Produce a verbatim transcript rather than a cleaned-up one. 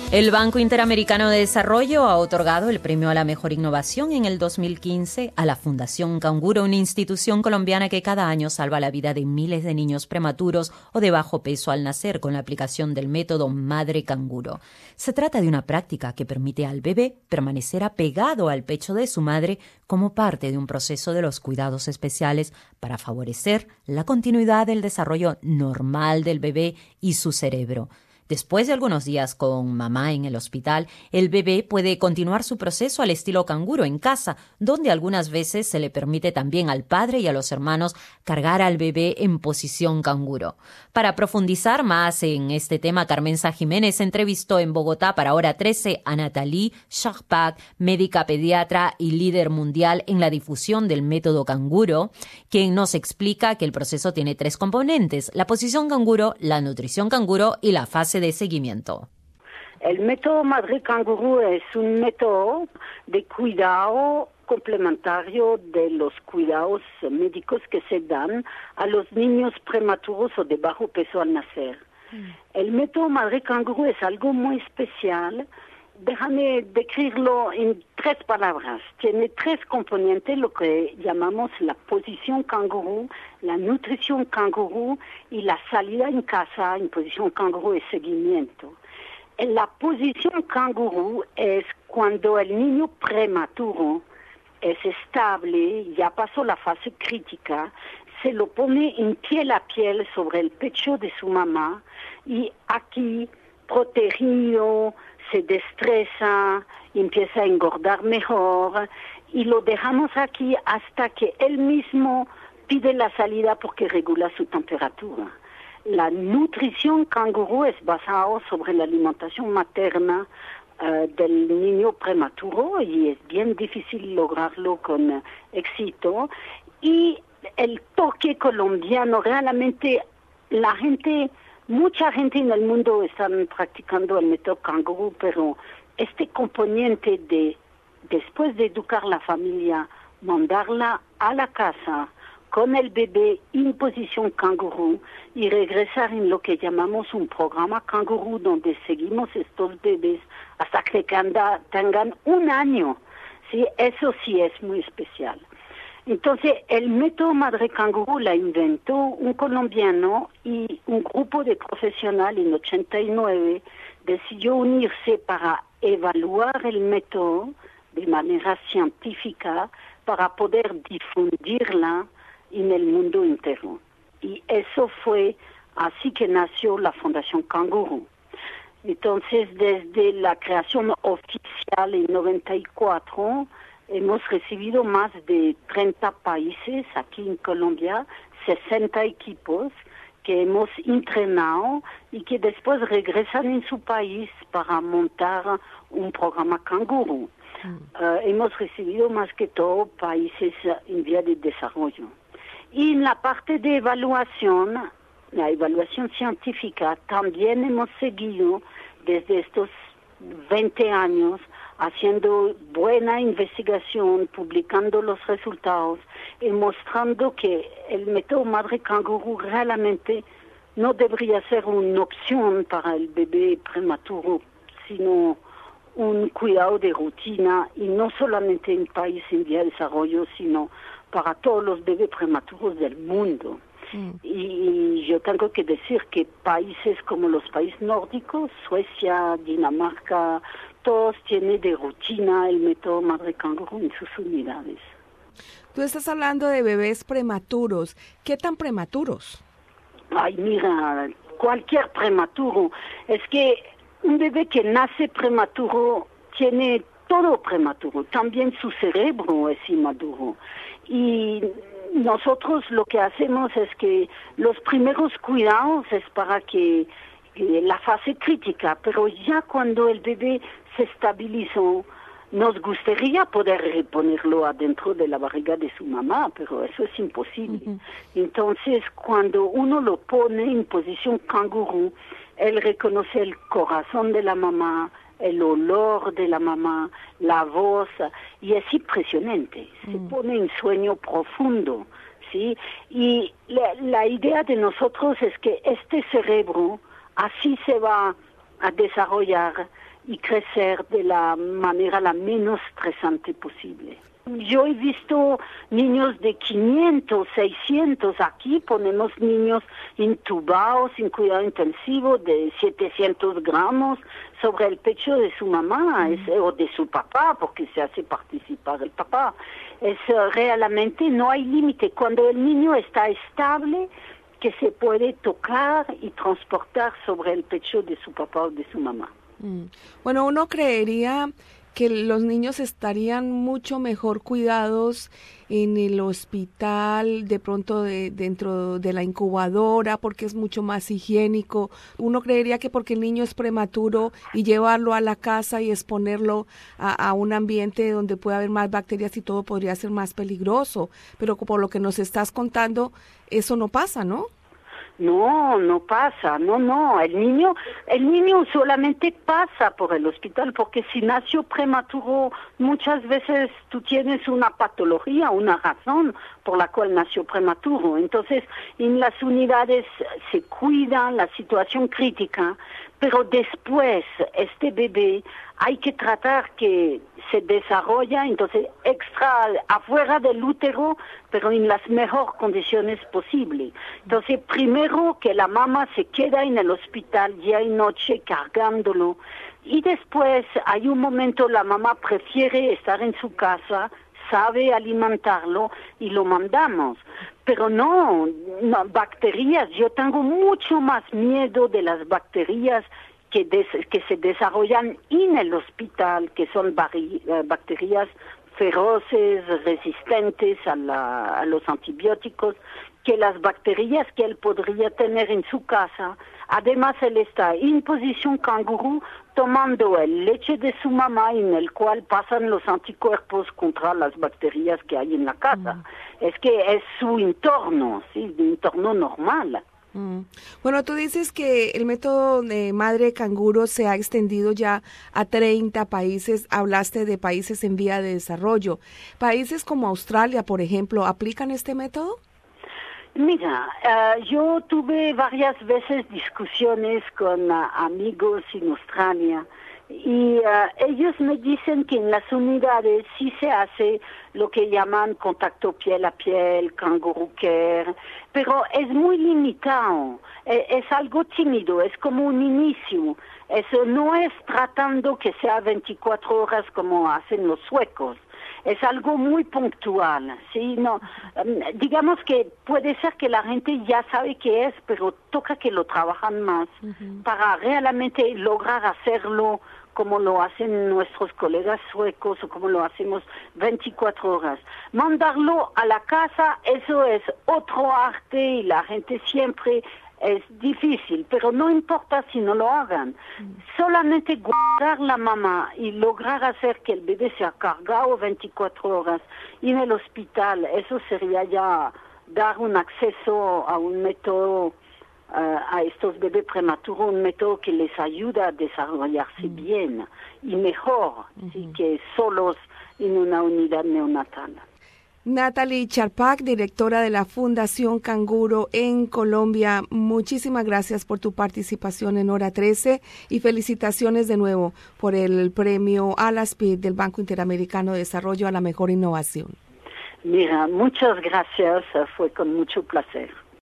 El Banco Interamericano de Desarrollo ha otorgado el premio a la mejor innovación en el dos mil quince a la Fundación Canguro, una institución colombiana que cada año salva la vida de miles de niños prematuros o de bajo peso al nacer con la aplicación del método Madre Canguro. Se trata de una práctica que permite al bebé permanecer apegado al pecho de su madre como parte de un proceso de los cuidados especiales para favorecer la continuidad del desarrollo normal del bebé y su cerebro. Después de algunos días con mamá en el hospital, el bebé puede continuar su proceso al estilo canguro en casa, donde algunas veces se le permite también al padre y a los hermanos cargar al bebé en posición canguro. Para profundizar más en este tema, Carmenza Jiménez entrevistó en Bogotá para Hora trece a Nathalie Charpak, médica pediatra y líder mundial en la difusión del método canguro, quien nos explica que el proceso tiene tres componentes: la posición canguro, la nutrición canguro y la fase de seguimiento. El método Madre Canguro es un método de cuidado complementario de los cuidados médicos que se dan a los niños prematuros o de bajo peso al nacer. Mm. El método Madre Canguro es algo muy especial. Déjame describirlo en tres palabras. Tiene tres componentes, lo que llamamos la posición canguro, la nutrición canguro y la salida en casa en posición canguro y seguimiento. En la posición canguro es cuando el niño prematuro es estable, ya pasó la fase crítica, se lo pone en piel a piel sobre el pecho de su mamá y aquí protegido, se destreza, empieza a engordar mejor y lo dejamos aquí hasta que él mismo pide la salida porque regula su temperatura. La nutrición canguro es basada sobre la alimentación materna uh, del niño prematuro y es bien difícil lograrlo con uh, éxito. Y el toque colombiano, realmente la gente... Mucha gente en el mundo está practicando el método canguro, pero este componente de, después de educar a la familia, mandarla a la casa con el bebé en posición canguro y regresar en lo que llamamos un programa canguro, donde seguimos estos bebés hasta que tengan un año. ¿Sí? Eso sí es muy especial. Entonces, el método Madre Canguro la inventó un colombiano y un grupo de profesionales en ochenta y nueve decidió unirse para evaluar el método de manera científica para poder difundirla en el mundo entero. Y eso fue así que nació la Fundación Canguro. Entonces, desde la creación oficial en noventa y cuatro, hemos recibido más de treinta países aquí en Colombia, sesenta equipos que hemos entrenado y que después regresan en su país para montar un programa canguro. Mm. Uh, hemos recibido más que todo países en vía de desarrollo. Y en la parte de evaluación, la evaluación científica, también hemos seguido desde estos veinte años haciendo buena investigación, publicando los resultados y mostrando que el método Madre Canguro realmente no debería ser una opción para el bebé prematuro, sino un cuidado de rutina, y no solamente en países en vía de desarrollo, sino para todos los bebés prematuros del mundo. Mm. Y, y yo tengo que decir que países como los países nórdicos, Suecia, Dinamarca, todos tienen de rutina el método Madre Canguro en sus unidades. Tú estás hablando de bebés prematuros. ¿Qué tan prematuros? Ay, mira, cualquier prematuro. Es que un bebé que nace prematuro tiene todo prematuro. También su cerebro es inmaduro. Y nosotros lo que hacemos es que los primeros cuidados es para que eh, la fase crítica, pero ya cuando el bebé se estabilizó, nos gustaría poder reponerlo adentro de la barriga de su mamá, pero eso es imposible. Uh-huh. Entonces, cuando uno lo pone en posición canguro, él reconoce el corazón de la mamá, el olor de la mamá, la voz, y es impresionante. Se uh-huh. pone en sueño profundo, ¿sí? Y la, la idea de nosotros es que este cerebro así se va a desarrollar y crecer de la manera la menos estresante posible. Yo he visto niños de quinientos, seiscientos, aquí ponemos niños intubados en cuidado intensivo de setecientos gramos sobre el pecho de su mamá es, o de su papá, porque se hace participar el papá. Es uh, realmente no hay límite. Cuando el niño está estable, que se puede tocar y transportar sobre el pecho de su papá o de su mamá. Mm. Bueno, uno creería que los niños estarían mucho mejor cuidados en el hospital, de pronto de, dentro de la incubadora, porque es mucho más higiénico. Uno creería que porque el niño es prematuro y llevarlo a la casa y exponerlo a, a un ambiente donde puede haber más bacterias y todo podría ser más peligroso. Pero por lo que nos estás contando, eso no pasa, ¿no? No, no pasa, no, no, el niño, el niño solamente pasa por el hospital porque si nació prematuro, muchas veces tú tienes una patología, una razón por la cual nació prematuro. Entonces, en las unidades se cuida la situación crítica, pero después este bebé hay que tratar que se desarrolla, entonces extra afuera del útero, pero en las mejores condiciones posibles. Entonces, primero que la mamá se queda en el hospital día y noche cargándolo, y después hay un momento la mamá prefiere estar en su casa, sabe alimentarlo y lo mandamos. Pero no, no, bacterias, yo tengo mucho más miedo de las bacterias que, des, que se desarrollan en el hospital, que son bari, uh, bacterias feroces, resistentes a, la, a los antibióticos, que las bacterias que él podría tener en su casa. Además, él está en posición canguro tomando el leche de su mamá en el cual pasan los anticuerpos contra las bacterias que hay en la casa. Mm. Es que es su entorno, ¿sí? Un entorno normal. Mm. Bueno, tú dices que el método de madre canguro se ha extendido ya a treinta países. Hablaste de países en vía de desarrollo. ¿Países como Australia, por ejemplo, aplican este método? Mira, uh, yo tuve varias veces discusiones con uh, amigos en Australia y uh, ellos me dicen que en las unidades sí se hace lo que llaman contacto piel a piel, kangaroo care, pero es muy limitado, es, es algo tímido, es como un inicio. Eso no es tratando que sea veinticuatro horas como hacen los suecos. Es algo muy puntual, ¿sí? No, um, digamos que puede ser que la gente ya sabe qué es, pero toca que lo trabajan más uh-huh. para realmente lograr hacerlo como lo hacen nuestros colegas suecos o como lo hacemos veinticuatro horas. Mandarlo a la casa, eso es otro arte y la gente siempre... Es difícil, pero no importa si no lo hagan. Mm. Solamente guardar la mamá y lograr hacer que el bebé sea cargado veinticuatro horas en el hospital, eso sería ya dar un acceso a un método, uh, a estos bebés prematuros, un método que les ayuda a desarrollarse mm. bien y mejor, mm-hmm. ¿sí? que solos en una unidad neonatal. Natalie Charpak, directora de la Fundación Canguro en Colombia, muchísimas gracias por tu participación en Hora trece y felicitaciones de nuevo por el premio Alaspid del Banco Interamericano de Desarrollo a la mejor innovación. Mira, muchas gracias, fue con mucho placer.